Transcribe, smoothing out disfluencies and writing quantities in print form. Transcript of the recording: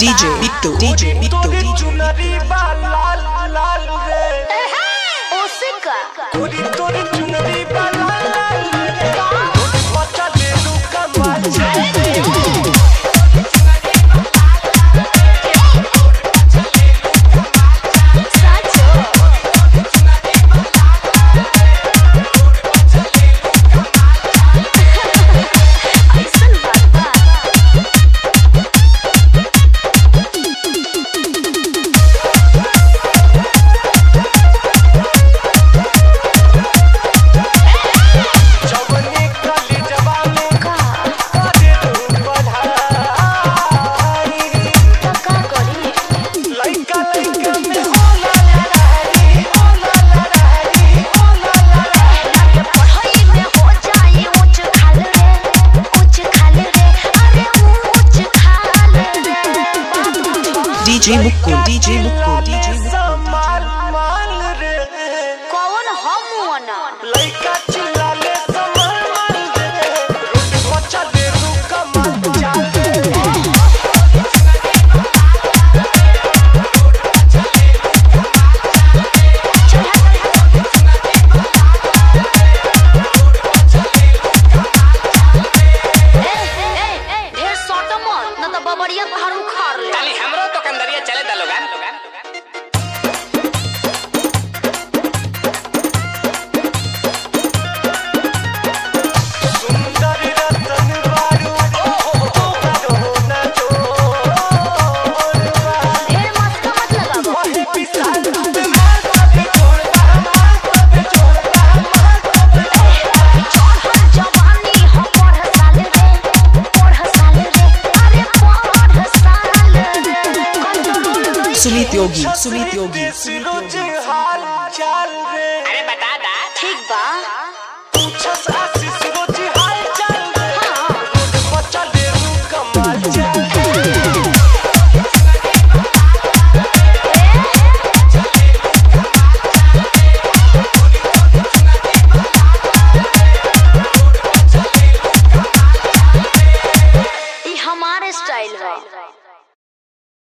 DJ Bittu चुनरी बा लाल लाल रे ओसिका तोरी चुनरी बा लाल लाल रे बच्चा ले लू कमाल DJ Mukku माल माल रे कौन हम वना लइका चिल्लाले समर माल रे बच्चा ले लू कमाल चाल ढेर सट मत न त बबरिया पहाड़ उखाड़ ले ताली हमरो तो कंदरिया चले दा लोगन सुंदर रतन बारू तो करो ना जोरवा ढेर मस्त मत लगाबो वही पिसाल पे मार पे छोड़वा मार पे छोड़वा मार पे चढ़ल जवानी हम पढ़ साल रे अरे पढ़ साल रे कंट्रोल Sumit Yogi रोज हाल चाल रे अरे बता दा ठीक बा पूछस आशीष रोज हाल चाल रे बच्चा ले लू कमाल चाल ई हमारे स्टाइल है